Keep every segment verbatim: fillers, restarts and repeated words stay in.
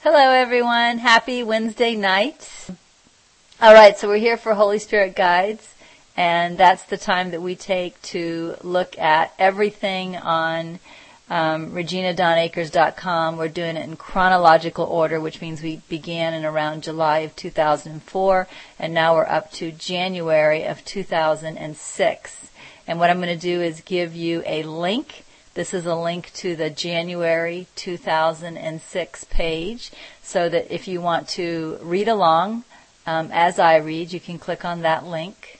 Hello everyone, happy Wednesday night. Alright, so we're here for Holy Spirit Guides, and that's the time that we take to look at everything on um, regina dawn acres dot com. We're doing it in chronological order, which means we began in around July of two thousand four, and now we're up to January of two thousand six. And what I'm going to do is give you a link. This is a link to the January two thousand six page, so that if you want to read along um, as I read, you can click on that link.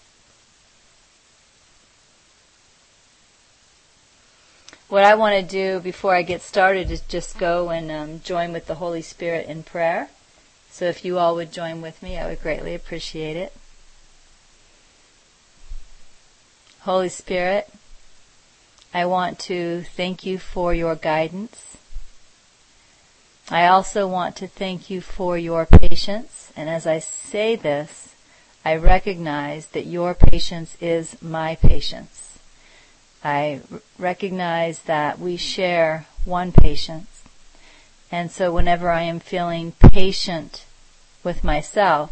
What I want to do before I get started is just go and um, join with the Holy Spirit in prayer. So if you all would join with me, I would greatly appreciate it. Holy Spirit, I want to thank you for your guidance. I also want to thank you for your patience. And as I say this, I recognize that your patience is my patience. I r- recognize that we share one patience. And so whenever I am feeling patient with myself,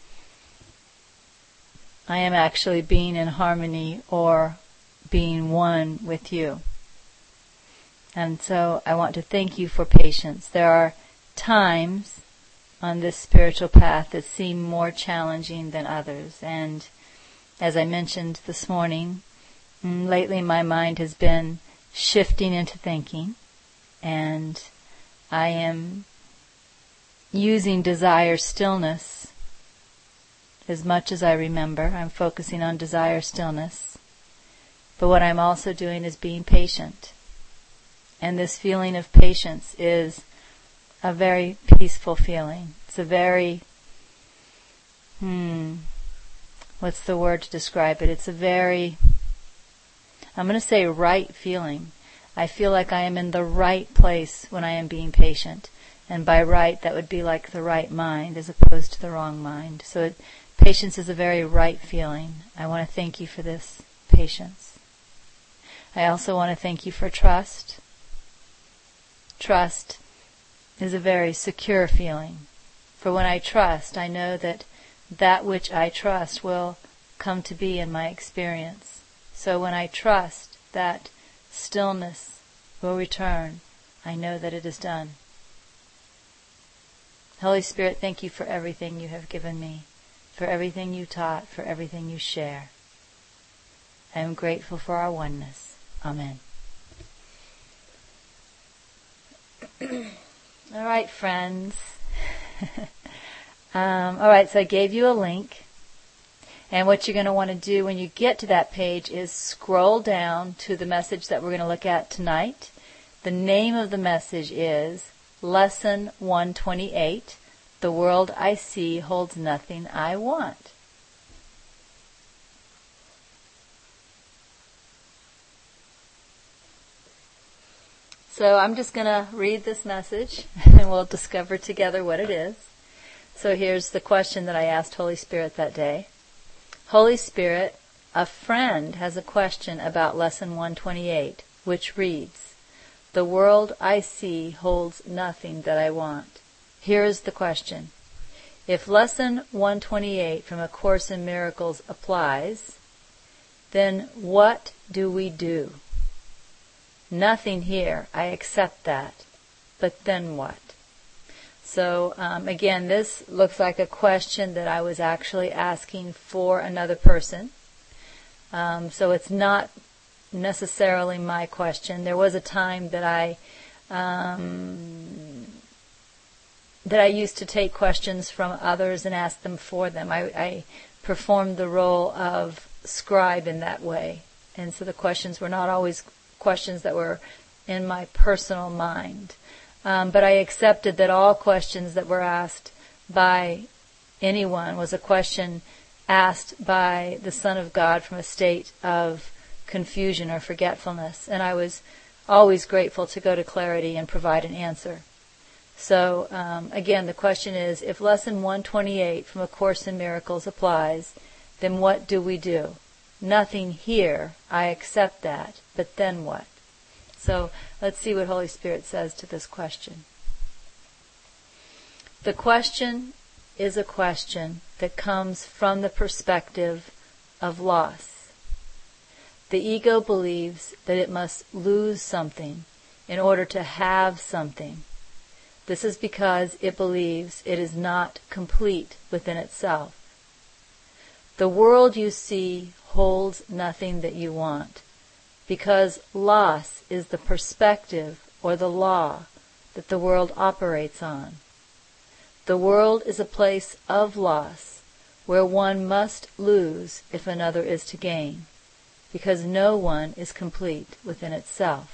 I am actually being in harmony or being one with you. And so I want to thank you for patience. There are times on this spiritual path that seem more challenging than others. And as I mentioned this morning, lately my mind has been shifting into thinking, and I am using desire stillness as much as I remember. I'm focusing on desire stillness. But what I'm also doing is being patient. And this feeling of patience is a very peaceful feeling. It's a very, hmm, what's the word to describe it? It's a very, I'm going to say right feeling. I feel like I am in the right place when I am being patient. And by right, that would be like the right mind as opposed to the wrong mind. So it, patience is a very right feeling. I want to thank you for this patience. I also want to thank you for trust. Trust is a very secure feeling. For when I trust, I know that that which I trust will come to be in my experience. So when I trust that stillness will return, I know that it is done. Holy Spirit, thank you for everything you have given me, for everything you taught, for everything you share. I am grateful for our oneness. Amen. All right, friends. um, all right, so I gave you a link. And what you're going to want to do when you get to that page is scroll down to the message that we're going to look at tonight. The name of the message is Lesson one twenty-eight, The World I See Holds Nothing I Want. So I'm just going to read this message, and we'll discover together what it is. So here's the question that I asked Holy Spirit that day. Holy Spirit, a friend has a question about Lesson one twenty-eight, which reads, The world I see holds nothing that I want. Here is the question. If Lesson one twenty-eight from A Course in Miracles applies, then what do we do? Nothing here. I accept that. But then what? So, um, again, this looks like a question that I was actually asking for another person. Um, so it's not necessarily my question. There was a time that I um, that I used to take questions from others and ask them for them. I, I performed the role of scribe in that way. And so the questions were not always questions that were in my personal mind. Um, but I accepted that all questions that were asked by anyone was a question asked by the Son of God from a state of confusion or forgetfulness. And I was always grateful to go to clarity and provide an answer. So, um, again, the question is, if Lesson one twenty-eight from A Course in Miracles applies, then what do we do? Nothing here. I accept that. But then what? So let's see what Holy Spirit says to this question. The question is a question that comes from the perspective of loss. The ego believes that it must lose something in order to have something. This is because it believes it is not complete within itself. The world you see holds nothing that you want, because loss is the perspective or the law that the world operates on. The world is a place of loss, where one must lose if another is to gain, because no one is complete within itself.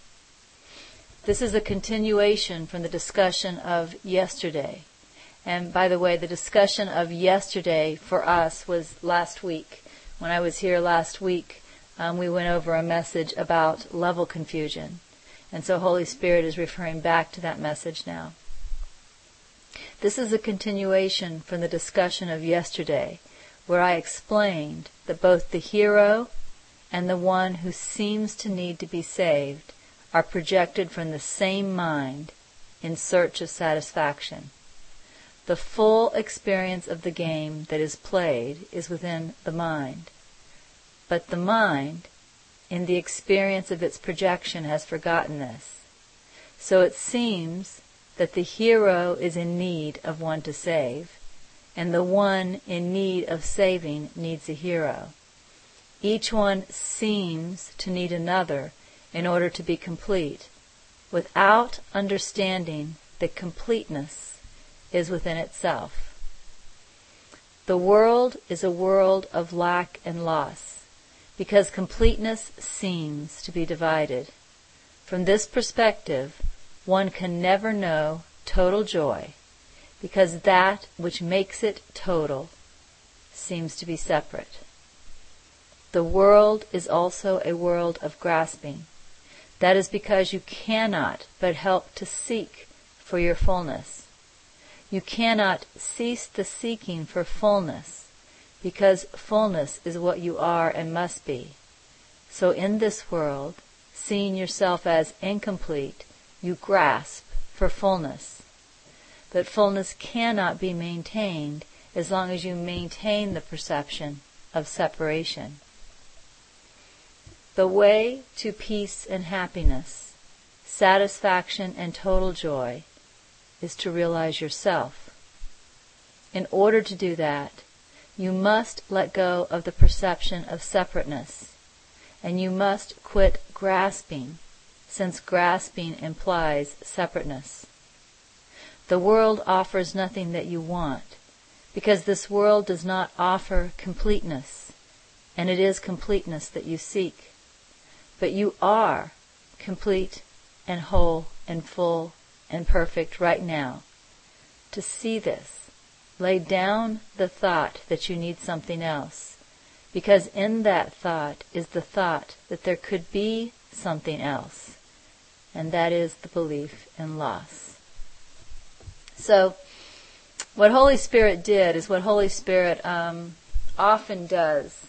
This is a continuation from the discussion of yesterday. And by the way, the discussion of yesterday for us was last week. When I was here last week, um, we went over a message about level confusion. And so Holy Spirit is referring back to that message now. This is a continuation from the discussion of yesterday, where I explained that both the hero and the one who seems to need to be saved are projected from the same mind in search of satisfaction. The full experience of the game that is played is within the mind. But the mind, in the experience of its projection, has forgotten this. So it seems that the hero is in need of one to save, and the one in need of saving needs a hero. Each one seems to need another in order to be complete, without understanding that completeness is within itself. The world is a world of lack and loss, because completeness seems to be divided. From this perspective, one can never know total joy, because that which makes it total seems to be separate. The world is also a world of grasping. That is because you cannot but help to seek for your fullness. You cannot cease the seeking for fullness, because fullness is what you are and must be. So in this world, seeing yourself as incomplete, you grasp for fullness. But fullness cannot be maintained as long as you maintain the perception of separation. The way to peace and happiness, satisfaction and total joy, is to realize yourself. In order to do that, you must let go of the perception of separateness, and you must quit grasping, since grasping implies separateness. The world offers nothing that you want, because this world does not offer completeness, and it is completeness that you seek. But you are complete and whole and full and perfect right now. To see this, lay down the thought that you need something else, because in that thought is the thought that there could be something else, and that is the belief in loss. So, what Holy Spirit did is what Holy Spirit um, often does,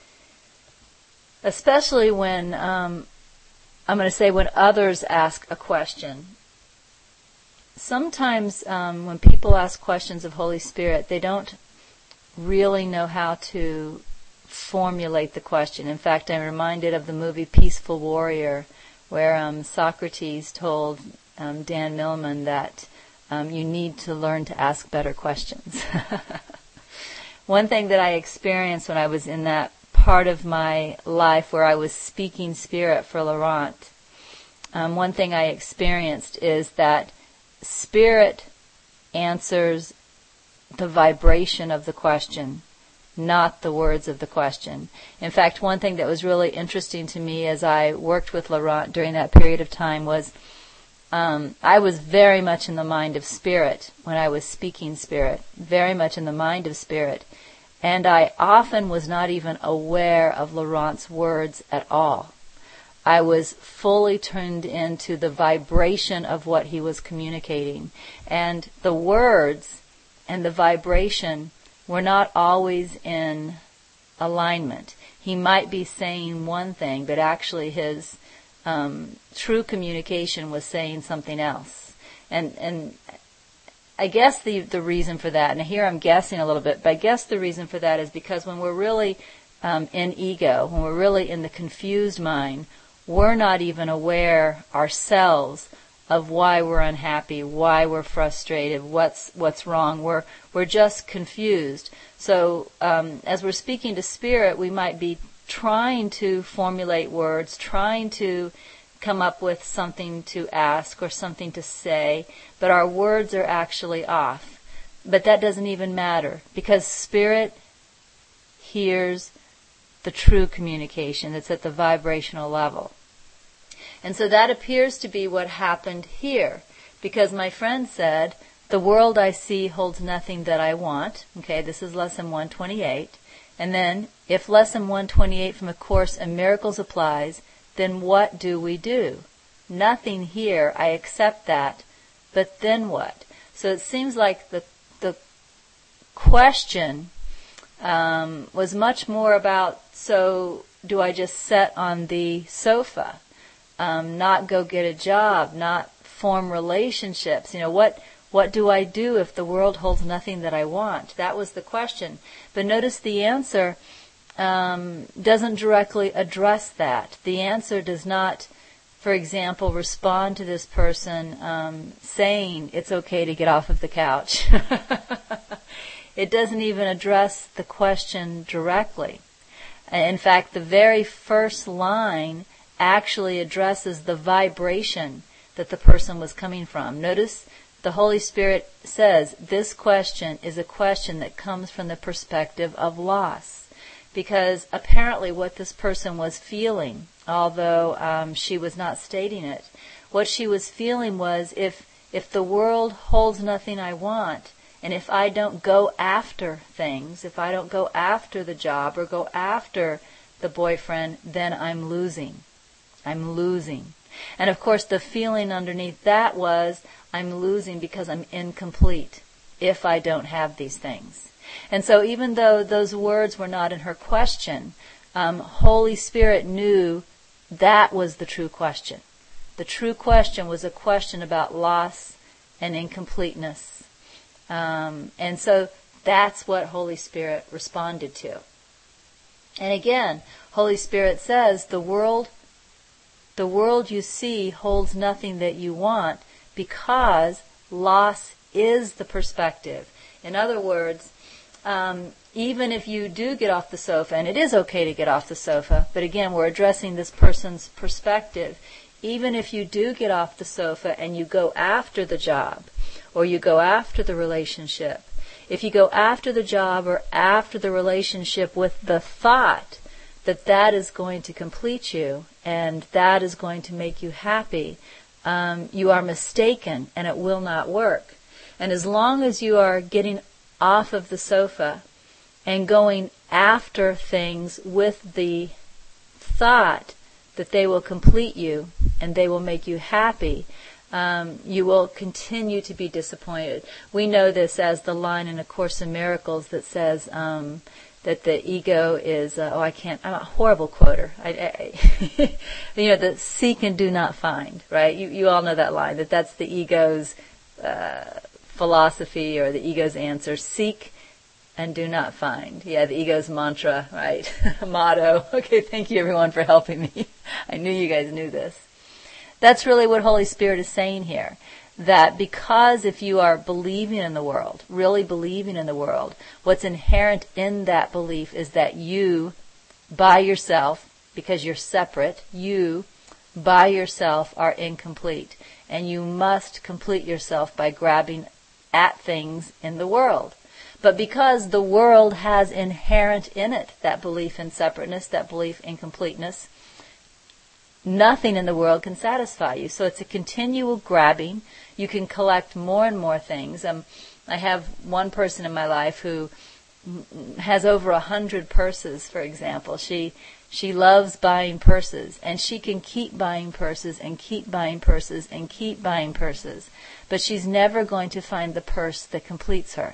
especially when, um, I'm going to say when others ask a question. Sometimes um, when people ask questions of Holy Spirit, they don't really know how to formulate the question. In fact, I'm reminded of the movie Peaceful Warrior, where um, Socrates told um, Dan Millman that um, you need to learn to ask better questions. One thing that I experienced when I was in that part of my life where I was speaking spirit for Laurent, um, one thing I experienced is that spirit answers the vibration of the question, not the words of the question. In fact, one thing that was really interesting to me as I worked with Laurent during that period of time was um, I was very much in the mind of spirit when I was speaking spirit, very much in the mind of spirit. And I often was not even aware of Laurent's words at all. I was fully turned into the vibration of what he was communicating. And the words and the vibration were not always in alignment. He might be saying one thing, but actually his um, true communication was saying something else. And, and I guess the the reason for that, and here I'm guessing a little bit, but I guess the reason for that is because when we're really um, in ego, when we're really in the confused mind, we're not even aware ourselves of why we're unhappy, why we're frustrated, what's what's wrong. We're we're just confused. So um, as we're speaking to spirit, we might be trying to formulate words, trying to come up with something to ask or something to say, but our words are actually off. But that doesn't even matter, because spirit hears the true communication that's at the vibrational level. And so that appears to be what happened here, because my friend said, the world I see holds nothing that I want. Okay, this is lesson one twenty-eight. And then, if lesson one twenty-eight from A Course in Miracles applies, then what do we do? Nothing here, I accept that, but then what? So it seems like the the question um, was much more about, so do I just sit on the sofa, um, not go get a job, not form relationships? You know, what what do I do if the world holds nothing that I want? That was the question. But notice the answer Um, doesn't directly address that. The answer does not, for example, respond to this person um, saying it's okay to get off of the couch. It doesn't even address the question directly. In fact, the very first line actually addresses the vibration that the person was coming from. Notice the Holy Spirit says this question is a question that comes from the perspective of loss. Because apparently what this person was feeling, although um, she was not stating it, what she was feeling was, if if the world holds nothing I want, and if I don't go after things, if I don't go after the job or go after the boyfriend, then I'm losing. I'm losing. And of course the feeling underneath that was, I'm losing because I'm incomplete if I don't have these things. And so even though those words were not in her question, um, Holy Spirit knew that was the true question. The true question was a question about loss and incompleteness. Um, and so that's what Holy Spirit responded to. And again, Holy Spirit says the world, the world you see holds nothing that you want, because loss is the perspective. In other words, Um, even if you do get off the sofa, and it is okay to get off the sofa, but again, we're addressing this person's perspective. Even if you do get off the sofa and you go after the job, or you go after the relationship, if you go after the job or after the relationship with the thought that that is going to complete you and that is going to make you happy, um, you are mistaken and it will not work. And as long as you are getting off of the sofa and going after things with the thought that they will complete you and they will make you happy, um, you will continue to be disappointed. We know this as the line in A Course in Miracles that says um, that the ego is, uh, oh, I can't, I'm a horrible quoter. I, I, you know, the seek and do not find, right? You, you all know that line, that that's the ego's uh, philosophy or the ego's answer. Seek and do not find. Yeah, the ego's mantra, right? Motto. Okay, thank you everyone for helping me. I knew you guys knew this. That's really what Holy Spirit is saying here. That because if you are believing in the world, really believing in the world, what's inherent in that belief is that you, by yourself, because you're separate, you, by yourself, are incomplete. And you must complete yourself by grabbing at things in the world. But because the world has inherent in it that belief in separateness, that belief in completeness, nothing in the world can satisfy you. So it's a continual grabbing. You can collect more and more things. Um, I have one person in my life who has over a hundred purses, for example. She she loves buying purses, and she can keep buying purses and keep buying purses and keep buying purses. But she's never going to find the purse that completes her.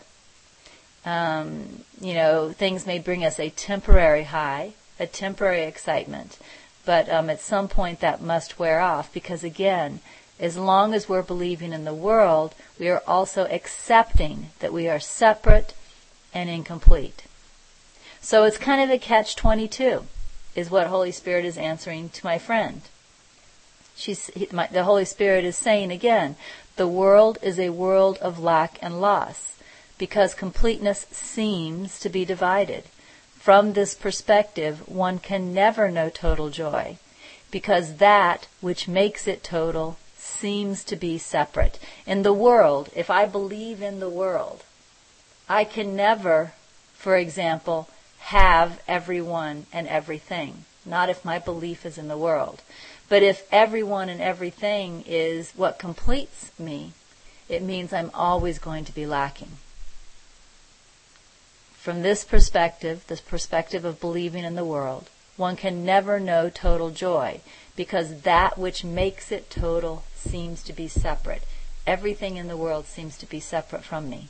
Um, you know, things may bring us a temporary high, a temporary excitement, but um, at some point that must wear off, because again, As long as we're believing in the world, we are also accepting that we are separate and incomplete. So it's kind of a catch twenty-two, is what Holy Spirit is answering to my friend. She's, he, my, the Holy Spirit is saying again, the world is a world of lack and loss, because completeness seems to be divided. From this perspective, one can never know total joy, because that which makes it total seems to be separate. In the world, if I believe in the world, I can never, for example, have everyone and everything. Not if my belief is in the world. But if everyone and everything is what completes me, it means I'm always going to be lacking. From this perspective, this perspective of believing in the world, one can never know total joy, because that which makes it total seems to be separate. Everything in the world seems to be separate from me.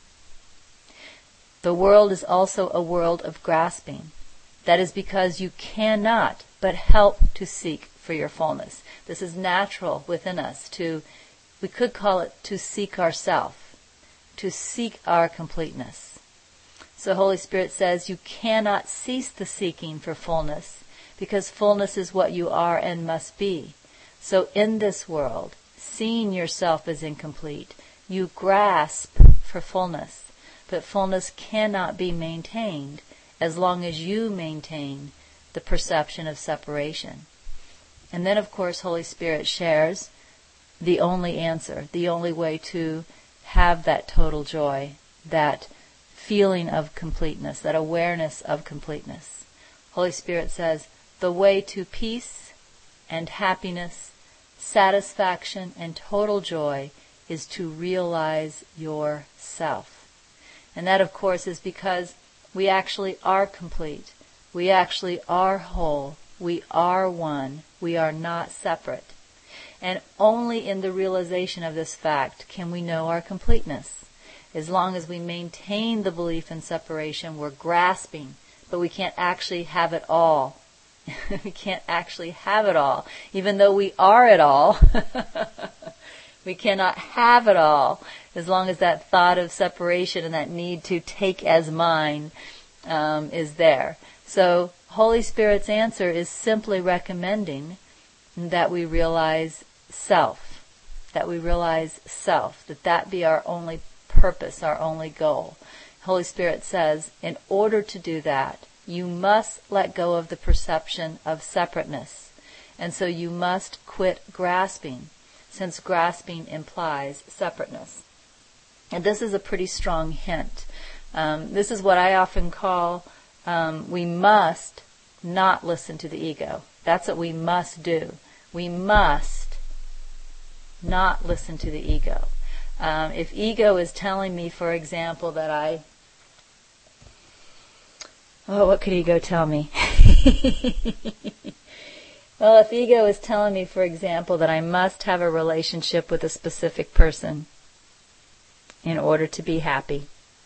The world is also a world of grasping. That is because you cannot but help to seek for your fullness. This is natural within us to, we could call it to seek ourself, to seek our completeness. So Holy Spirit says you cannot cease the seeking for fullness, because fullness is what you are and must be. So in this world, seeing yourself as incomplete, you grasp for fullness, but fullness cannot be maintained as long as you maintain the perception of separation. And then, of course, Holy Spirit shares the only answer, the only way to have that total joy, that feeling of completeness, that awareness of completeness. Holy Spirit says, the way to peace and happiness, satisfaction and total joy is to realize yourself. And that, of course, is because we actually are complete. We actually are whole. We are one. We are not separate. And only in the realization of this fact can we know our completeness. As long as we maintain the belief in separation, we're grasping, but we can't actually have it all. We can't actually have it all. Even though we are it all, we cannot have it all as long as that thought of separation and that need to take as mine um, is there. So Holy Spirit's answer is simply recommending that we realize self, that we realize self, that that be our only purpose, our only goal. Holy Spirit says, in order to do that, you must let go of the perception of separateness. And so you must quit grasping, since grasping implies separateness. And this is a pretty strong hint. Um, this is what I often call, um, we must not listen to the ego. That's what we must do. We must not listen to the ego. Um, if ego is telling me, for example, that I Oh, what could ego tell me? Well, if ego is telling me, for example, that I must have a relationship with a specific person in order to be happy,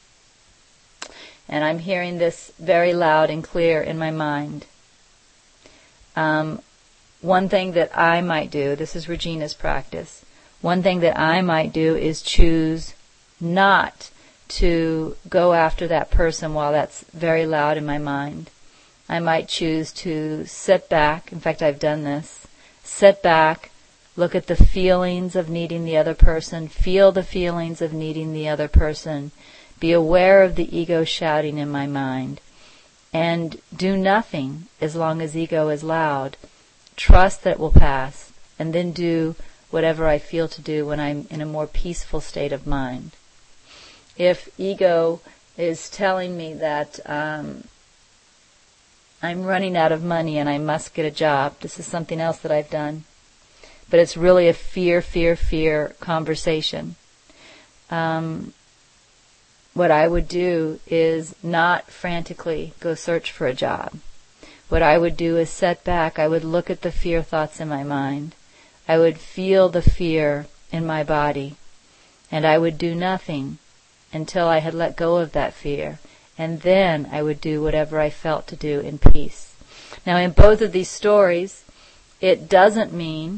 and I'm hearing this very loud and clear in my mind, um, one thing that I might do, this is Regina's practice, one thing that I might do is choose not to go after that person while that's very loud in my mind. I might choose to sit back, in fact I've done this, sit back, look at the feelings of needing the other person, feel the feelings of needing the other person, be aware of the ego shouting in my mind, and do nothing as long as ego is loud. Trust that it will pass, and then do whatever I feel to do when I'm in a more peaceful state of mind. If ego is telling me that um, I'm running out of money and I must get a job, this is something else that I've done, but it's really a fear, fear, fear conversation. Um, what I would do is not frantically go search for a job. What I would do is sit back. I would look at the fear thoughts in my mind. I would feel the fear in my body, and I would do nothing until I had let go of that fear, and then I would do whatever I felt to do in peace. Now, in both of these stories, it doesn't mean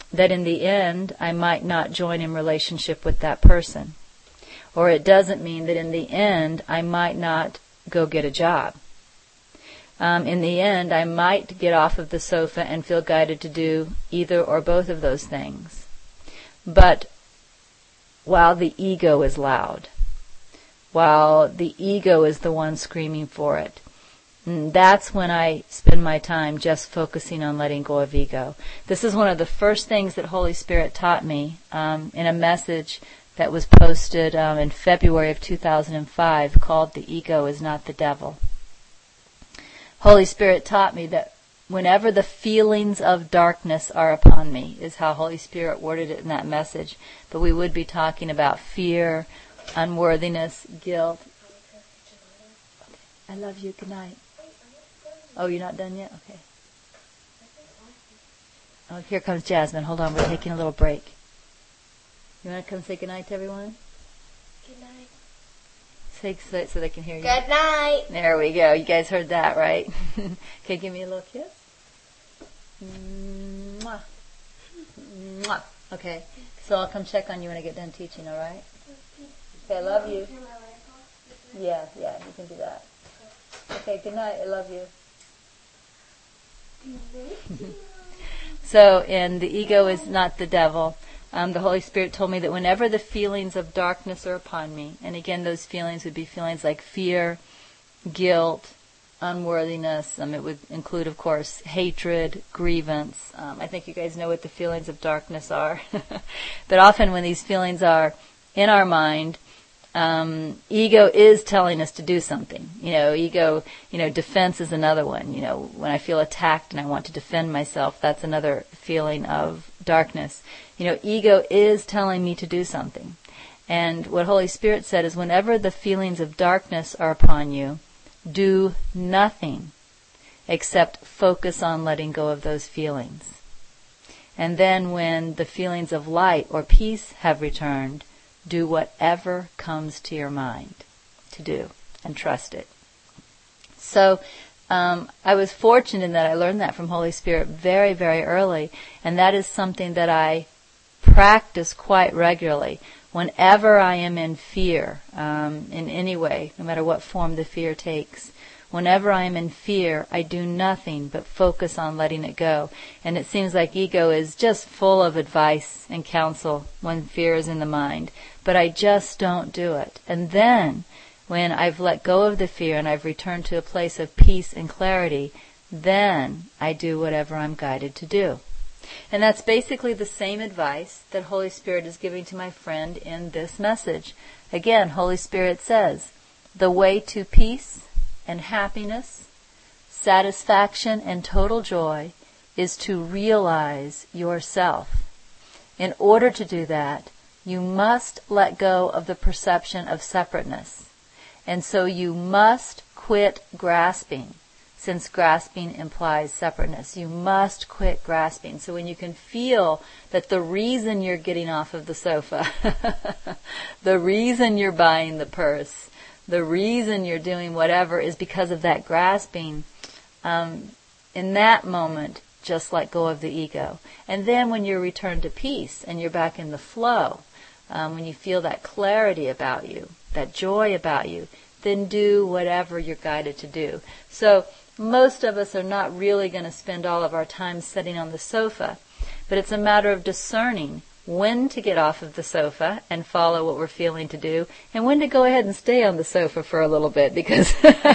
that in the end I might not join in relationship with that person. Or it doesn't mean that in the end I might not go get a job. Um, in the end, I might get off of the sofa and feel guided to do either or both of those things. But while the ego is loud, while the ego is the one screaming for it, that's when I spend my time just focusing on letting go of ego. This is one of the first things that Holy Spirit taught me um, in a message that was posted um, in February of two thousand five called "The Ego is Not the Devil." Holy Spirit taught me that whenever the feelings of darkness are upon me, is how Holy Spirit worded it in that message. But we would be talking about fear, unworthiness, guilt. I love you. Good night. Oh, you're not done yet? Okay. Oh, here comes Jasmine. Hold on. We're taking a little break. You want to come say good night to everyone? Good night. Say so, so they can hear you. Good night. There we go. You guys heard that, right? Okay, give me a little kiss. Mwah. Mwah. Okay. So I'll come check on you when I get done teaching, all right? Okay, I love you. Yeah, yeah, you can do that. Okay, good night. I love you. So, and the ego is not the devil. Um, the Holy Spirit told me that whenever the feelings of darkness are upon me, and again, those feelings would be feelings like fear, guilt, unworthiness. Um, it would include, of course, hatred, grievance. Um, I think you guys know what the feelings of darkness are. But often when these feelings are in our mind, Um, ego is telling us to do something. You know, ego, you know, defense is another one. You know, when I feel attacked and I want to defend myself, that's another feeling of darkness. You know, ego is telling me to do something. And what Holy Spirit said is whenever the feelings of darkness are upon you, do nothing except focus on letting go of those feelings. And then when the feelings of light or peace have returned, do whatever comes to your mind to do and trust it. So um, I was fortunate in that I learned that from Holy Spirit very, very early, and that is something that I practice quite regularly. Whenever I am in fear, um, in any way, no matter what form the fear takes, whenever I am in fear, I do nothing but focus on letting it go. And it seems like ego is just full of advice and counsel when fear is in the mind. But I just don't do it. And then, when I've let go of the fear and I've returned to a place of peace and clarity, then I do whatever I'm guided to do. And that's basically the same advice that Holy Spirit is giving to my friend in this message. Again, Holy Spirit says, the way to peace and happiness, satisfaction and total joy is to realize yourself. In order to do that, you must let go of the perception of separateness. And so you must quit grasping, since grasping implies separateness. You must quit grasping. So when you can feel that the reason you're getting off of the sofa, the reason you're buying the purse, the reason you're doing whatever is because of that grasping, um, in that moment, just let go of the ego. And then when you're returned to peace and you're back in the flow, um, when you feel that clarity about you, that joy about you, then do whatever you're guided to do. So most of us are not really going to spend all of our time sitting on the sofa, but it's a matter of discerning when to get off of the sofa and follow what we're feeling to do, and when to go ahead and stay on the sofa for a little bit, because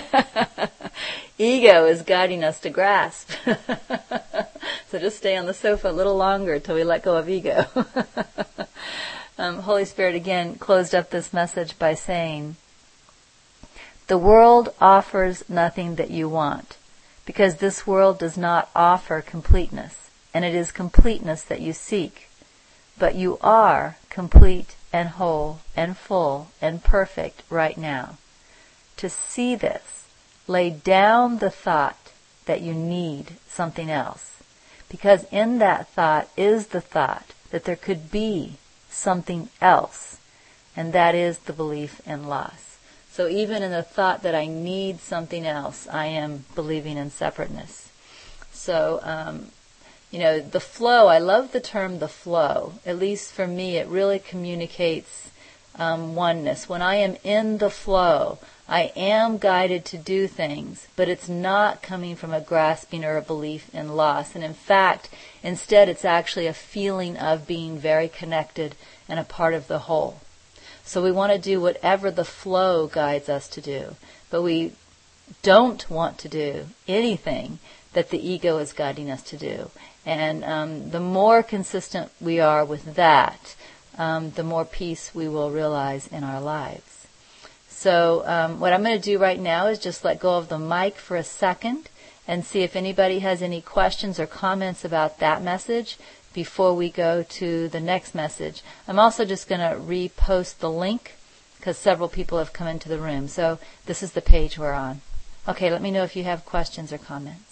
ego is guiding us to grasp. So just stay on the sofa a little longer until we let go of ego. um, Holy Spirit again closed up this message by saying, the world offers nothing that you want, because this world does not offer completeness, and it is completeness that you seek. But you are complete and whole and full and perfect right now. To see this, lay down the thought that you need something else, because in that thought is the thought that there could be something else, and that is the belief in loss. So even in the thought that I need something else, I am believing in separateness. So, um, you know, the flow, I love the term the flow. At least for me, it really communicates um, oneness. When I am in the flow, I am guided to do things, but it's not coming from a grasping or a belief in loss. And in fact, instead it's actually a feeling of being very connected and a part of the whole. So we want to do whatever the flow guides us to do, but we don't want to do anything that the ego is guiding us to do. And um, the more consistent we are with that, um, the more peace we will realize in our lives. So um, what I'm going to do right now is just let go of the mic for a second and see if anybody has any questions or comments about that message before we go to the next message. I'm also just going to repost the link because several people have come into the room. So this is the page we're on. Okay, let me know if you have questions or comments.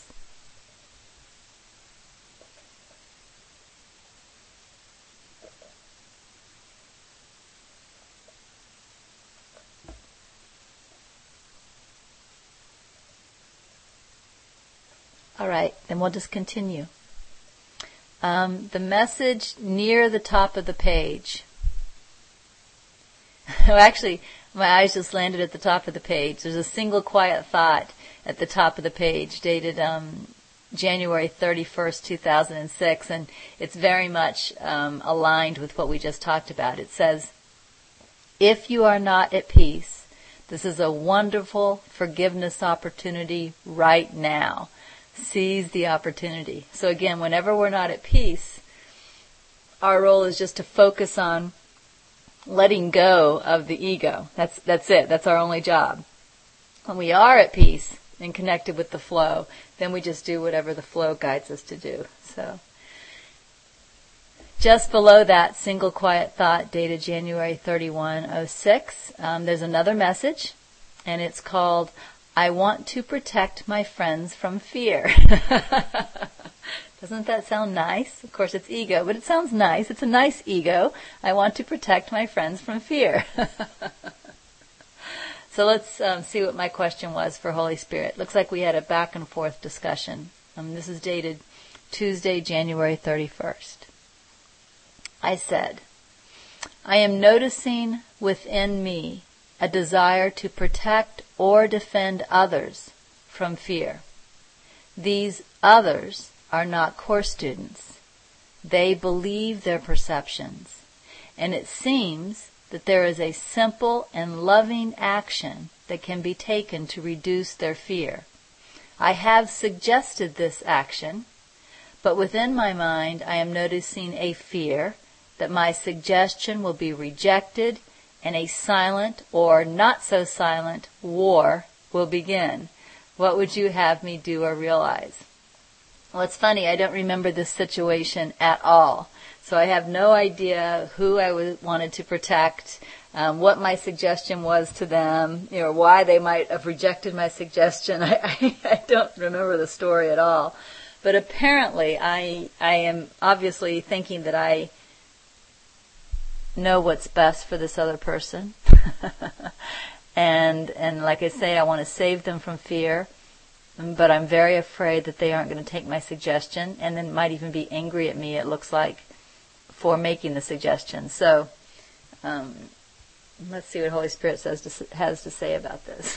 All right, then we'll just continue. Um, the message near the top of the page. Well, actually, my eyes just landed at the top of the page. There's a single quiet thought at the top of the page, dated um, January thirty-first, two thousand six, and it's very much um, aligned with what we just talked about. It says, if you are not at peace, this is a wonderful forgiveness opportunity right now. Seize the opportunity. So again, whenever we're not at peace, our role is just to focus on letting go of the ego. That's that's it. That's our only job. When we are at peace and connected with the flow, then we just do whatever the flow guides us to do. So just below that single quiet thought dated January thirty-first, oh six, um, there's another message, and it's called, I want to protect my friends from fear. Doesn't that sound nice? Of course, it's ego, but it sounds nice. It's a nice ego. I want to protect my friends from fear. So let's um, see what my question was for Holy Spirit. Looks like we had a back and forth discussion. Um, this is dated Tuesday, January thirty-first. I said, I am noticing within me a desire to protect or defend others from fear. These others are not course students. They believe their perceptions, and it seems that there is a simple and loving action that can be taken to reduce their fear. I have suggested this action, but within my mind I am noticing a fear that my suggestion will be rejected and a silent or not so silent war will begin. What would you have me do or realize? Well, it's funny, I don't remember this situation at all. So I have no idea who I w- wanted to protect, um, what my suggestion was to them, you know, why they might have rejected my suggestion. I, I, I don't remember the story at all. But apparently I, I am obviously thinking that I know what's best for this other person. and and like I say, I want to save them from fear, but I'm very afraid that they aren't going to take my suggestion and then might even be angry at me, it looks like, for making the suggestion. So um, let's see what Holy Spirit says to, has to say about this.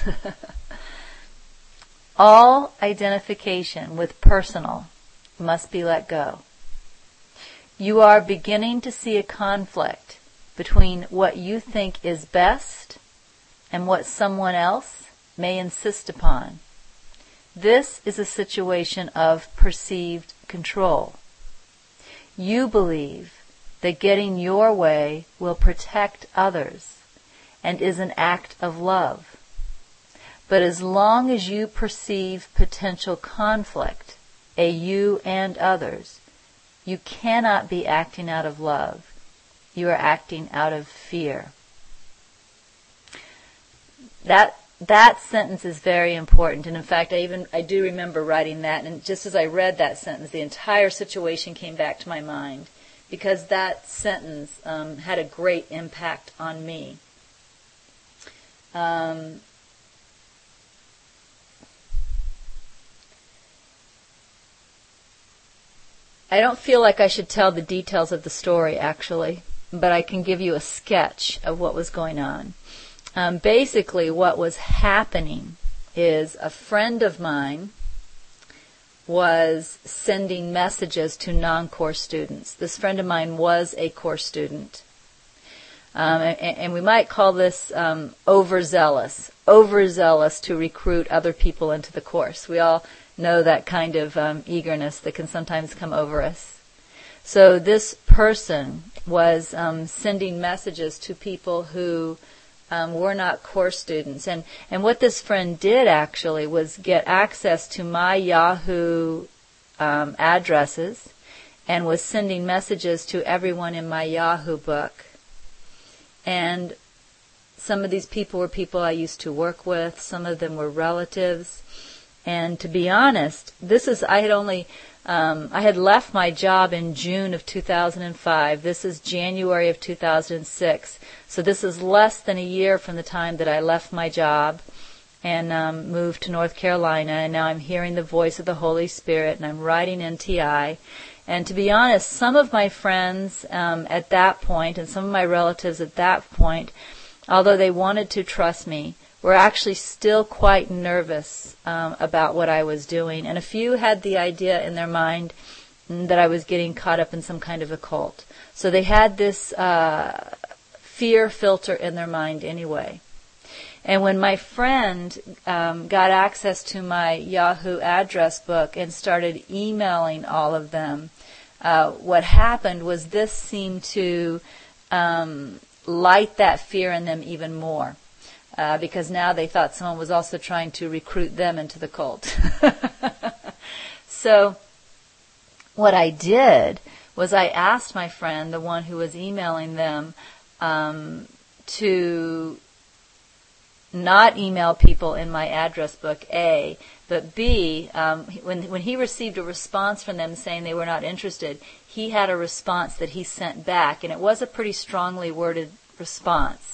All identification with personal must be let go. You are beginning to see a conflict between what you think is best and what someone else may insist upon. This is a situation of perceived control. You believe that getting your way will protect others and is an act of love. But as long as you perceive potential conflict, a you and others, you cannot be acting out of love. You are acting out of fear. That that sentence is very important, and in fact, I even I do remember writing that. And just as I read that sentence, the entire situation came back to my mind because that sentence um, had a great impact on me. Um, I don't feel like I should tell the details of the story, actually, but I can give you a sketch of what was going on. Um, basically, what was happening is a friend of mine was sending messages to non-course students. This friend of mine was a course student. Um, and, and we might call this um, overzealous, overzealous to recruit other people into the course. We all know that kind of um, eagerness that can sometimes come over us. So this person was um, sending messages to people who um, were not course students. And, and what this friend did actually was get access to my Yahoo um, addresses and was sending messages to everyone in my Yahoo book. And some of these people were people I used to work with. Some of them were relatives. And to be honest, this is, I had only, um, I had left my job in June of two thousand five. This is January of two thousand six. So this is less than a year from the time that I left my job and um, moved to North Carolina. And now I'm hearing the voice of the Holy Spirit and I'm writing N T I. And to be honest, some of my friends um, at that point and some of my relatives at that point, although they wanted to trust me, were actually still quite nervous um, about what I was doing. And a few had the idea in their mind that I was getting caught up in some kind of a cult. So they had this uh, fear filter in their mind anyway. And when my friend um, got access to my Yahoo address book and started emailing all of them, uh, what happened was this seemed to um, light that fear in them even more. Uh, because now they thought someone was also trying to recruit them into the cult. So what I did was I asked my friend, the one who was emailing them, um, to not email people in my address book, A, but B, um, when, when he received a response from them saying they were not interested, he had a response that he sent back, and it was a pretty strongly worded response.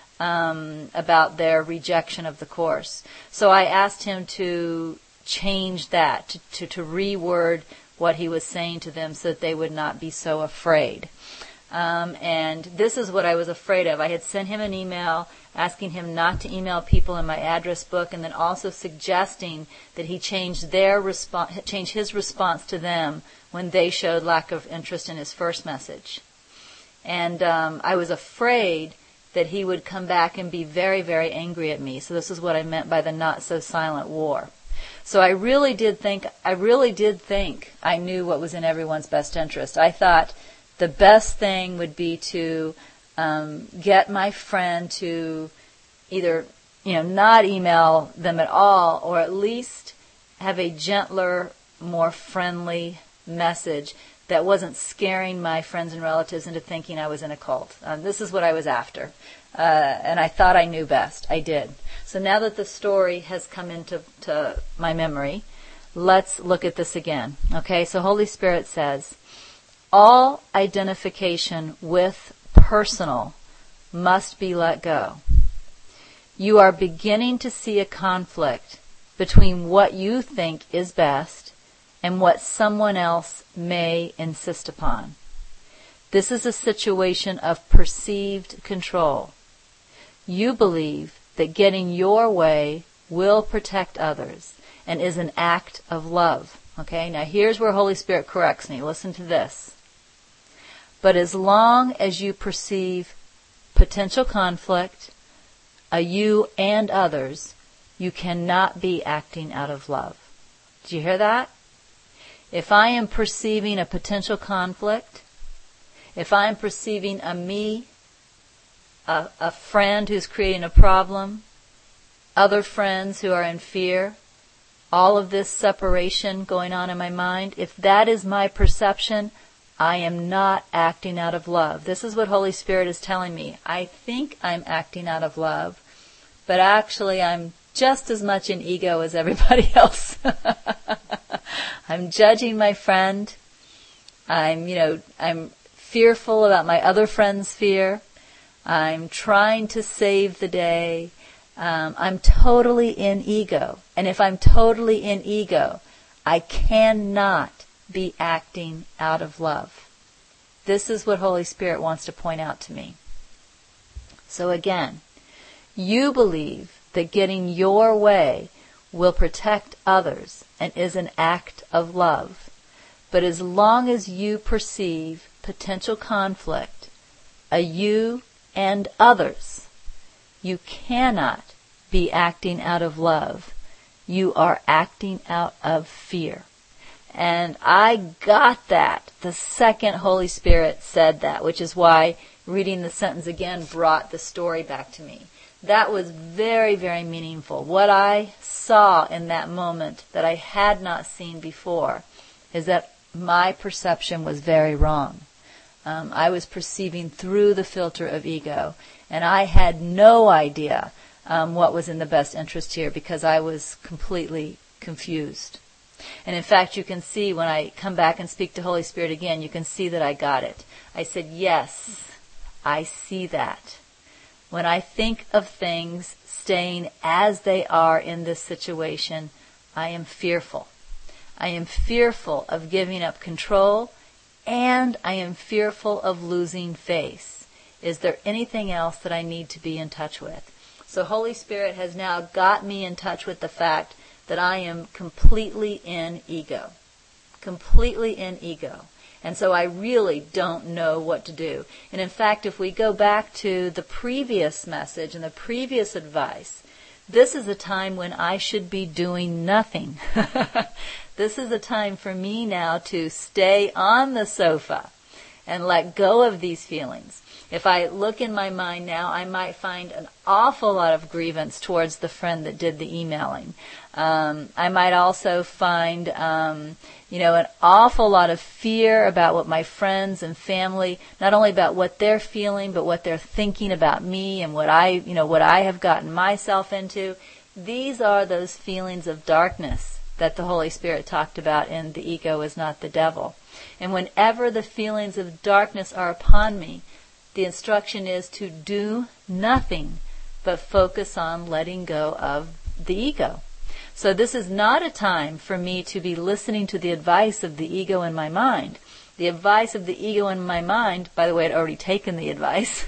Um, about their rejection of the course. So I asked him to change that, to, to, to reword what he was saying to them so that they would not be so afraid. Um, and this is what I was afraid of. I had sent him an email asking him not to email people in my address book and then also suggesting that he change their response, change his response to them when they showed lack of interest in his first message. And um, I was afraid that he would come back and be very, very angry at me. So this is what I meant by the not so silent war. So I really did think, I really did think I knew what was in everyone's best interest. I thought the best thing would be to um, get my friend to either, you know, not email them at all, or at least have a gentler, more friendly message that wasn't scaring my friends and relatives into thinking I was in a cult. Um, this is what I was after. Uh, and I thought I knew best. I did. So now that the story has come into to my memory, let's look at this again. Okay, so Holy Spirit says, all identification with personal must be let go. You are beginning to see a conflict between what you think is best and what someone else may insist upon. This is a situation of perceived control. You believe that getting your way will protect others and is an act of love. Okay, now here's where Holy Spirit corrects me. Listen to this. But as long as you perceive potential conflict, a you and others, you cannot be acting out of love. Did you hear that? If I am perceiving a potential conflict, if I am perceiving a me, a, a friend who's creating a problem, other friends who are in fear, all of this separation going on in my mind, if that is my perception, I am not acting out of love. This is what Holy Spirit is telling me. I think I'm acting out of love, but actually I'm just as much in ego as everybody else. I'm judging my friend. I'm, you know, I'm fearful about my other friend's fear. I'm trying to save the day. Um, I'm totally in ego. And if I'm totally in ego, I cannot be acting out of love. This is what Holy Spirit wants to point out to me. So again, you believe that getting your way will protect others and is an act of love. But as long as you perceive potential conflict, a you and others, you cannot be acting out of love. You are acting out of fear. And I got that the second Holy Spirit said that, which is why reading the sentence again brought the story back to me. That was very, very meaningful. What I saw in that moment that I had not seen before is that my perception was very wrong. Um, I was perceiving through the filter of ego, and I had no idea um, what was in the best interest here because I was completely confused. And in fact, you can see when I come back and speak to Holy Spirit again, you can see that I got it. I said, yes, I see that. When I think of things staying as they are in this situation, I am fearful. I am fearful of giving up control, and I am fearful of losing face. Is there anything else that I need to be in touch with? So Holy Spirit has now got me in touch with the fact that I am completely in ego. Completely in ego. And so I really don't know what to do. And in fact, if we go back to the previous message and the previous advice, this is a time when I should be doing nothing. This is a time for me now to stay on the sofa and let go of these feelings. If I look in my mind now, I might find an awful lot of grievance towards the friend that did the emailing. Um, I might also find, um, you know, an awful lot of fear about what my friends and family, not only about what they're feeling, but what they're thinking about me and what I, you know, what I have gotten myself into. These are those feelings of darkness that the Holy Spirit talked about in The Ego is Not the Devil. And whenever the feelings of darkness are upon me, the instruction is to do nothing but focus on letting go of the ego. So this is not a time for me to be listening to the advice of the ego in my mind. The advice of the ego in my mind, by the way, I'd already taken the advice,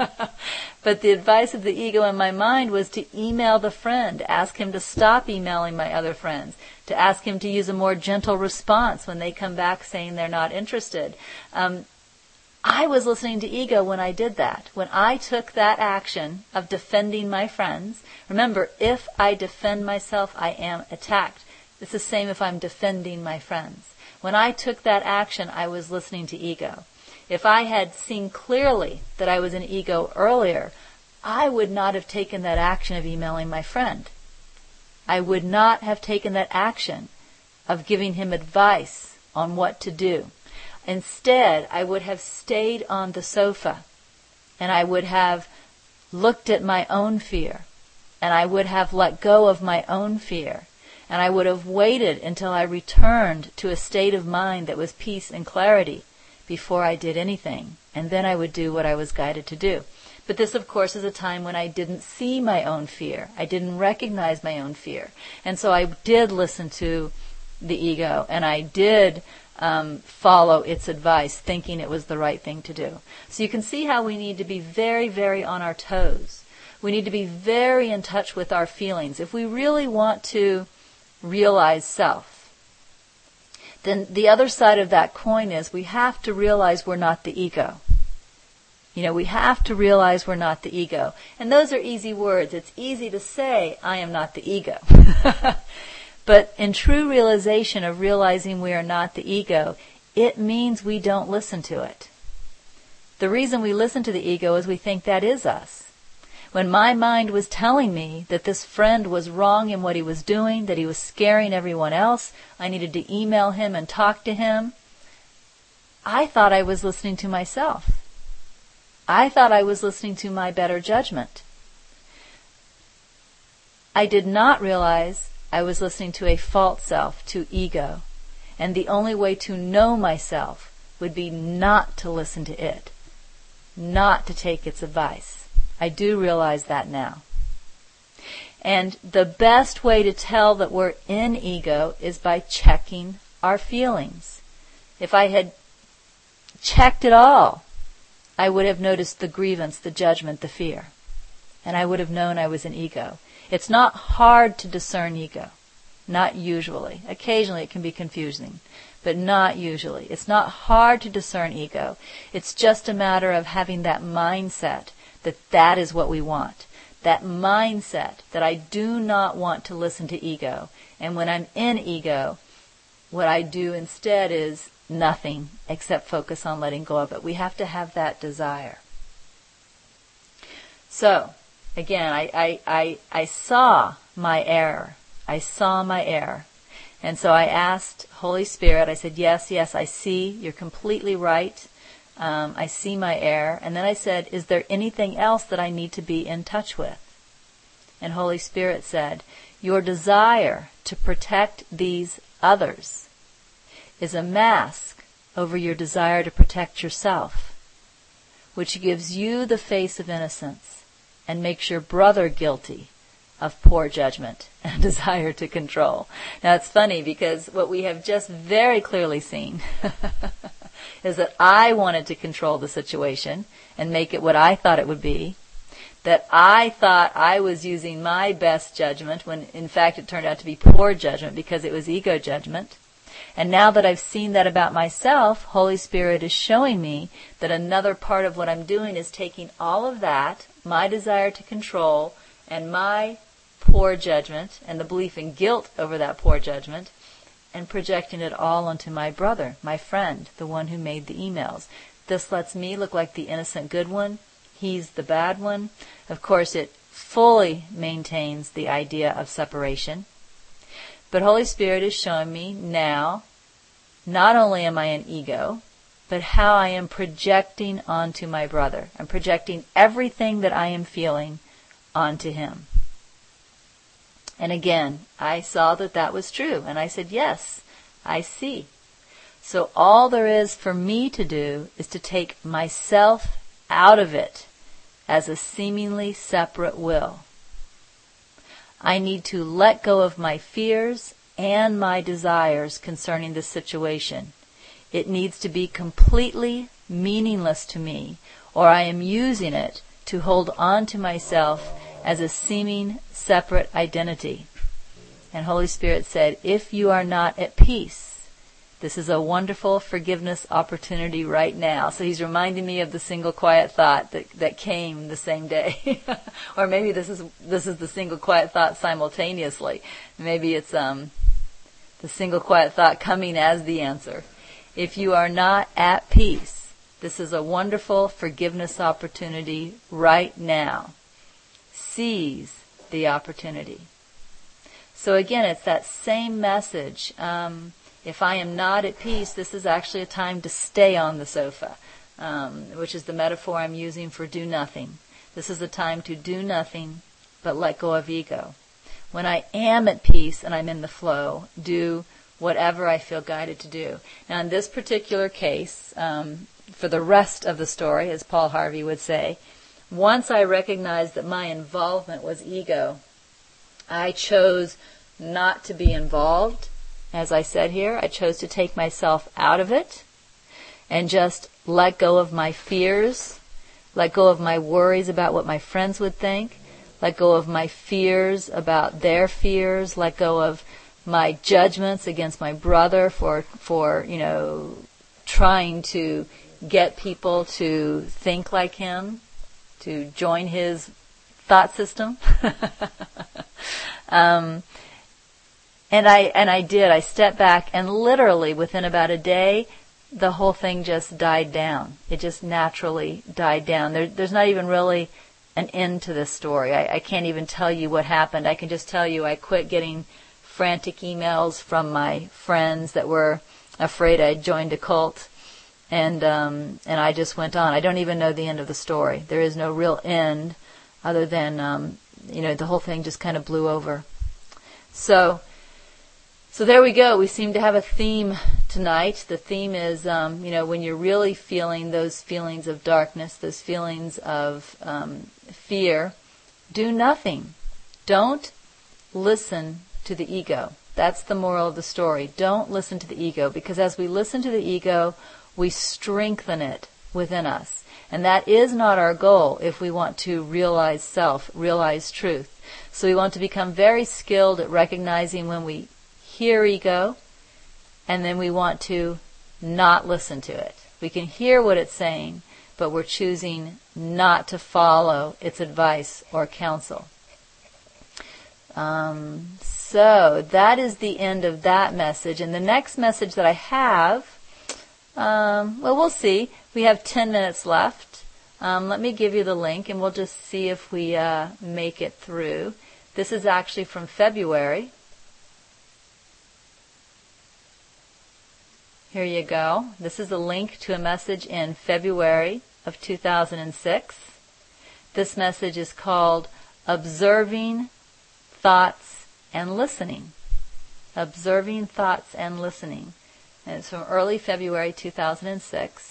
but the advice of the ego in my mind was to email the friend, ask him to stop emailing my other friends, to ask him to use a more gentle response when they come back saying they're not interested. Um, I was listening to ego when I did that. When I took that action of defending my friends, remember, if I defend myself, I am attacked. It's the same if I'm defending my friends. When I took that action, I was listening to ego. If I had seen clearly that I was in ego earlier, I would not have taken that action of emailing my friend. I would not have taken that action of giving him advice on what to do. Instead, I would have stayed on the sofa, and I would have looked at my own fear, and I would have let go of my own fear, and I would have waited until I returned to a state of mind that was peace and clarity before I did anything, and then I would do what I was guided to do. But this, of course, is a time when I didn't see my own fear. I didn't recognize my own fear. And so I did listen to the ego, and I did um, follow its advice, thinking it was the right thing to do. So you can see how we need to be very, very on our toes. We need to be very in touch with our feelings. If we really want to realize self, then the other side of that coin is we have to realize we're not the ego. You know, we have to realize we're not the ego. And those are easy words. It's easy to say, I am not the ego. But in true realization of realizing we are not the ego, it means we don't listen to it. The reason we listen to the ego is we think that is us. When my mind was telling me that this friend was wrong in what he was doing, that he was scaring everyone else, I needed to email him and talk to him, I thought I was listening to myself. I thought I was listening to my better judgment. I did not realize I was listening to a false self, to ego. And the only way to know myself would be not to listen to it, not to take its advice. I do realize that now. And the best way to tell that we're in ego is by checking our feelings. If I had checked it all, I would have noticed the grievance, the judgment, the fear. And I would have known I was an ego. It's not hard to discern ego. Not usually. Occasionally it can be confusing, but not usually. It's not hard to discern ego. It's just a matter of having that mindset that that is what we want. That mindset that I do not want to listen to ego. And when I'm in ego, what I do instead is nothing except focus on letting go of it. We have to have that desire. So, again, I, I, I, I saw my error. I saw my error. And so I asked Holy Spirit, I said, yes, yes, I see, you're completely right. Um, I see my error. And then I said, is there anything else that I need to be in touch with? And Holy Spirit said, your desire to protect these others is a mask over your desire to protect yourself, which gives you the face of innocence and makes your brother guilty of poor judgment and desire to control. Now it's funny because what we have just very clearly seen is that I wanted to control the situation and make it what I thought it would be, that I thought I was using my best judgment when in fact it turned out to be poor judgment because it was ego judgment. And now that I've seen that about myself, Holy Spirit is showing me that another part of what I'm doing is taking all of that, my desire to control, and my poor judgment, and the belief in guilt over that poor judgment, and projecting it all onto my brother, my friend, the one who made the emails. This lets me look like the innocent good one. He's the bad one. Of course, it fully maintains the idea of separation. But Holy Spirit is showing me now, not only am I an ego, but how I am projecting onto my brother. I'm projecting everything that I am feeling onto him. And again, I saw that that was true. And I said, yes, I see. So all there is for me to do is to take myself out of it as a seemingly separate will. I need to let go of my fears and my desires concerning this situation. It needs to be completely meaningless to me, or I am using it to hold on to myself as a seeming separate identity. And Holy Spirit said, if you are not at peace, this is a wonderful forgiveness opportunity right now. So he's reminding me of the single quiet thought that, that came the same day. Or maybe this is this is the single quiet thought simultaneously. Maybe it's um the single quiet thought coming as the answer. If you are not at peace, this is a wonderful forgiveness opportunity right now. Seize the opportunity. So again, it's that same message. Um, if I am not at peace, this is actually a time to stay on the sofa, um, which is the metaphor I'm using for do nothing. This is a time to do nothing but let go of ego. When I am at peace and I'm in the flow, do whatever I feel guided to do. Now in this particular case, um, for the rest of the story, as Paul Harvey would say, once I recognized that my involvement was ego, I chose not to be involved. As I said here, I chose to take myself out of it and just let go of my fears, let go of my worries about what my friends would think, let go of my fears about their fears, let go of my judgments against my brother for, for, you know, trying to get people to think like him, to join his thought system. um, and I and I did. I stepped back, and literally within about a day, the whole thing just died down. It just naturally died down. There, there's not even really an end to this story. I, I can't even tell you what happened. I can just tell you I quit getting frantic emails from my friends that were afraid I'd joined a cult. And um, and I just went on. I don't even know the end of the story. There is no real end other than, um, you know, the whole thing just kind of blew over. So, so there we go. We seem to have a theme tonight. The theme is, um, you know, when you're really feeling those feelings of darkness, those feelings of um, fear, do nothing. Don't listen to the ego. That's the moral of the story. Don't listen to the ego, because as we listen to the ego, we strengthen it within us. And that is not our goal if we want to realize self, realize truth. So we want to become very skilled at recognizing when we hear ego, and then we want to not listen to it. We can hear what it's saying, but we're choosing not to follow its advice or counsel. Um, so that is the end of that message. And the next message that I have, um, well, we'll see. We have ten minutes left. Um, let me give you the link, and we'll just see if we uh, make it through. This is actually from February. Here you go. This is a link to a message in February of two thousand six. This message is called Observing Thoughts and Listening. Observing Thoughts and Listening. And it's from early February two thousand six.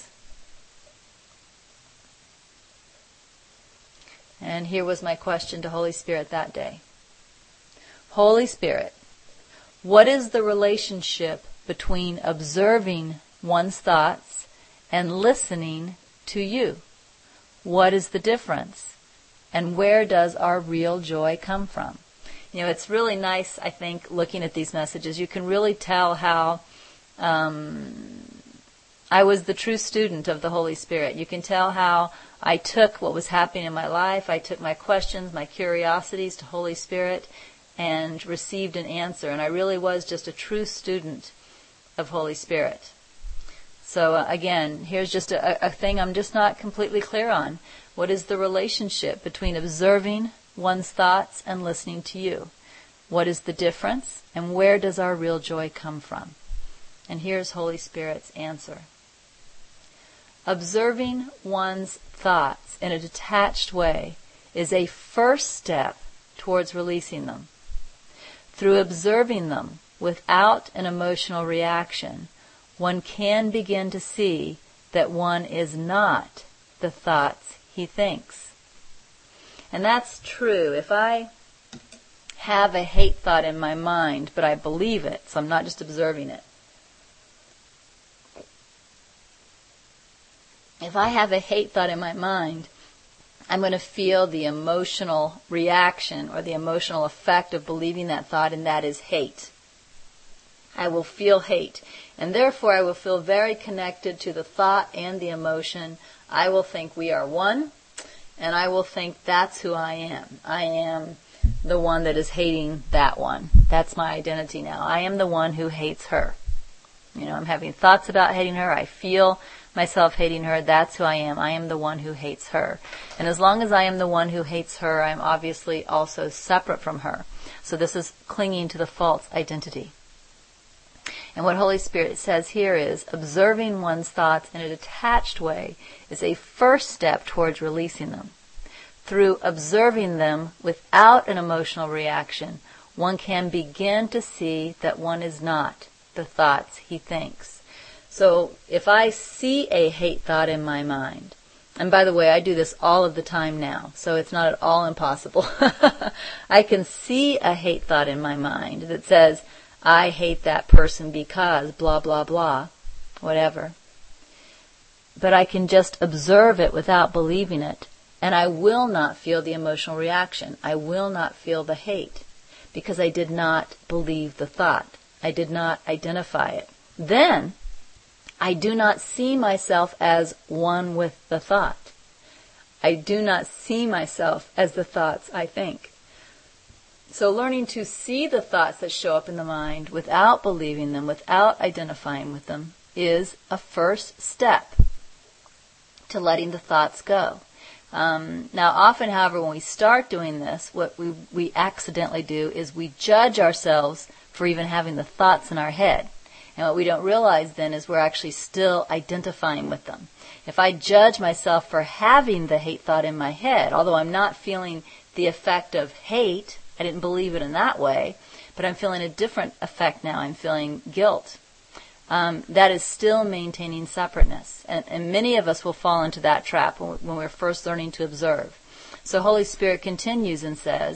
And here was my question to Holy Spirit that day. Holy Spirit, what is the relationship between observing one's thoughts and listening to you? What is the difference? And where does our real joy come from? You know, it's really nice, I think, looking at these messages. You can really tell how um, I was the true student of the Holy Spirit. You can tell how I took what was happening in my life, I took my questions, my curiosities to Holy Spirit, and received an answer. And I really was just a true student of Holy Spirit. So uh, again, here's just a, a thing I'm just not completely clear on. What is the relationship between observing one's thoughts and listening to you? What is the difference? And where does our real joy come from? And here's Holy Spirit's answer. Observing one's thoughts in a detached way is a first step towards releasing them. Through observing them without an emotional reaction, one can begin to see that one is not the thoughts he thinks. And that's true. If I have a hate thought in my mind, but I believe it, so I'm not just observing it. If I have a hate thought in my mind, I'm going to feel the emotional reaction or the emotional effect of believing that thought, and that is hate. I will feel hate, and therefore I will feel very connected to the thought and the emotion. I will think we are one, and I will think that's who I am. I am the one that is hating that one. That's my identity now. I am the one who hates her. You know, I'm having thoughts about hating her. I feel myself hating her. That's who I am. I am the one who hates her. And as long as I am the one who hates her, I'm obviously also separate from her. So this is clinging to the false identity. And what Holy Spirit says here is observing one's thoughts in a detached way is a first step towards releasing them. Through observing them without an emotional reaction, one can begin to see that one is not the thoughts he thinks. So if I see a hate thought in my mind, and by the way, I do this all of the time now, so it's not at all impossible. I can see a hate thought in my mind that says, I hate that person because blah, blah, blah, whatever. But I can just observe it without believing it, and I will not feel the emotional reaction. I will not feel the hate because I did not believe the thought. I did not identify it. Then, I do not see myself as one with the thought. I do not see myself as the thoughts I think. So learning to see the thoughts that show up in the mind without believing them, without identifying with them, is a first step to letting the thoughts go. Um, now, often, however, when we start doing this, what we, we accidentally do is we judge ourselves for even having the thoughts in our head. And what we don't realize then is we're actually still identifying with them. If I judge myself for having the hate thought in my head, although I'm not feeling the effect of hate, I didn't believe it in that way, but I'm feeling a different effect now. I'm feeling guilt. Um, that is still maintaining separateness. And, and many of us will fall into that trap when, when we're first learning to observe. So Holy Spirit continues and says,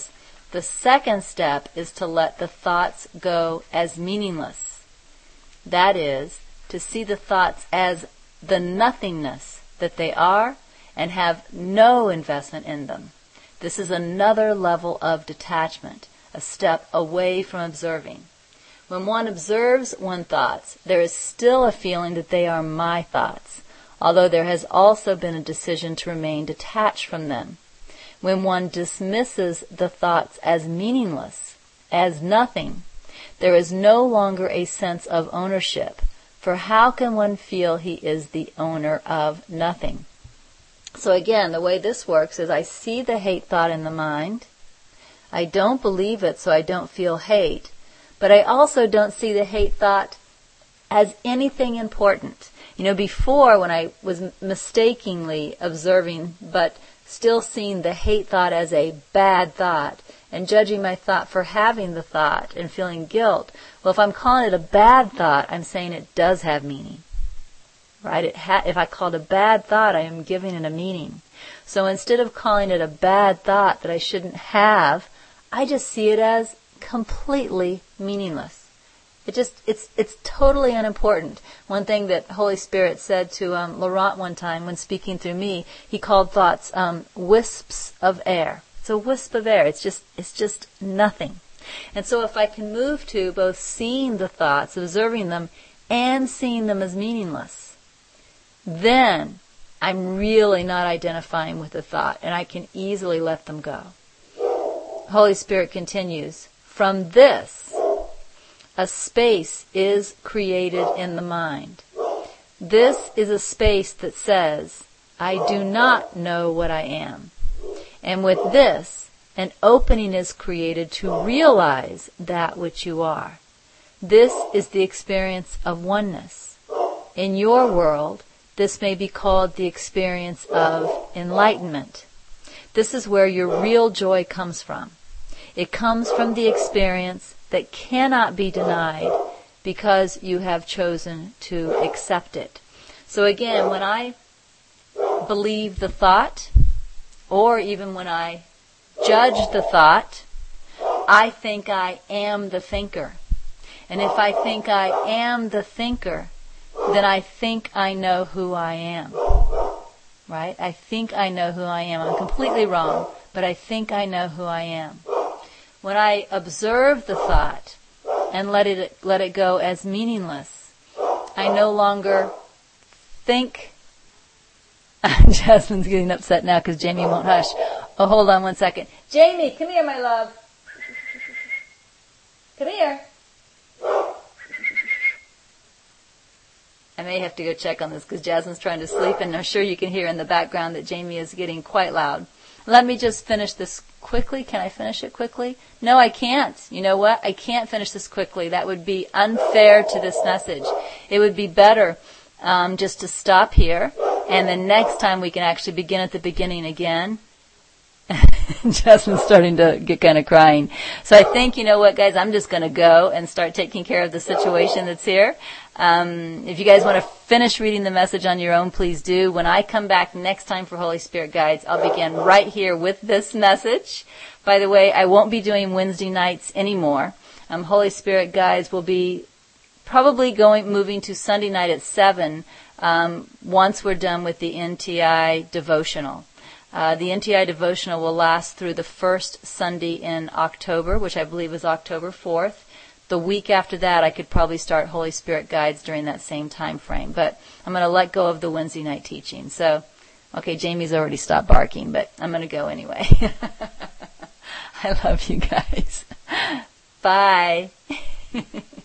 The second step is to let the thoughts go as meaningless. That is, to see the thoughts as the nothingness that they are and have no investment in them. This is another level of detachment, a step away from observing. When one observes one's thoughts, there is still a feeling that they are my thoughts, although there has also been a decision to remain detached from them. When one dismisses the thoughts as meaningless, as nothing, there is no longer a sense of ownership, for how can one feel he is the owner of nothing? So again, the way this works is I see the hate thought in the mind. I don't believe it, so I don't feel hate. But I also don't see the hate thought as anything important. You know, before when I was mistakenly observing, but still seeing the hate thought as a bad thought and judging my thought for having the thought and feeling guilt. Well, if I'm calling it a bad thought, I'm saying it does have meaning. Right? It ha- if I call it a bad thought, I am giving it a meaning. So instead of calling it a bad thought that I shouldn't have, I just see it as completely meaningless. It just, it's, it's totally unimportant. One thing that Holy Spirit said to um, Laurent one time when speaking through me, he called thoughts um, wisps of air. It's a wisp of air. It's just, it's just nothing. And so if I can move to both seeing the thoughts, observing them, and seeing them as meaningless, then I'm really not identifying with the thought, and I can easily let them go. Holy Spirit continues, from this, a space is created in the mind. This is a space that says, I do not know what I am. And with this, an opening is created to realize that which you are. This is the experience of oneness. In your world, this may be called the experience of enlightenment. This is where your real joy comes from. It comes from the experience that cannot be denied because you have chosen to accept it. So again, when I believe the thought, or even when I judge the thought, I think I am the thinker. And if I think I am the thinker, then I think I know who I am. Right? I think I know who I am. I'm completely wrong, but I think I know who I am. When I observe the thought and let it let it go as meaningless, I no longer think. Jasmine's getting upset now because Jamie won't hush. Oh, hold on one second. Jamie, come here, my love. Come here. I may have to go check on this because Jasmine's trying to sleep, and I'm sure you can hear in the background that Jamie is getting quite loud. Let me just finish this quickly. Can I finish it quickly? No, I can't. You know what? I can't finish this quickly. That would be unfair to this message. It would be better um, just to stop here, and then next time we can actually begin at the beginning again. Jasmine's starting to get kind of crying. So I think, you know what, guys, I'm just going to go and start taking care of the situation that's here. Um, if you guys want to finish reading the message on your own, please do. When I come back next time for Holy Spirit Guides, I'll begin right here with this message. By the way, I won't be doing Wednesday nights anymore. Um, Holy Spirit Guides will be probably going, moving to Sunday night at seven um, once we're done with the N T I devotional. Uh, the N T I devotional will last through the first Sunday in October, which I believe is October fourth. The week after that, I could probably start Holy Spirit Guides during that same time frame. But I'm going to let go of the Wednesday night teaching. So, okay, Jamie's already stopped barking, but I'm going to go anyway. I love you guys. Bye.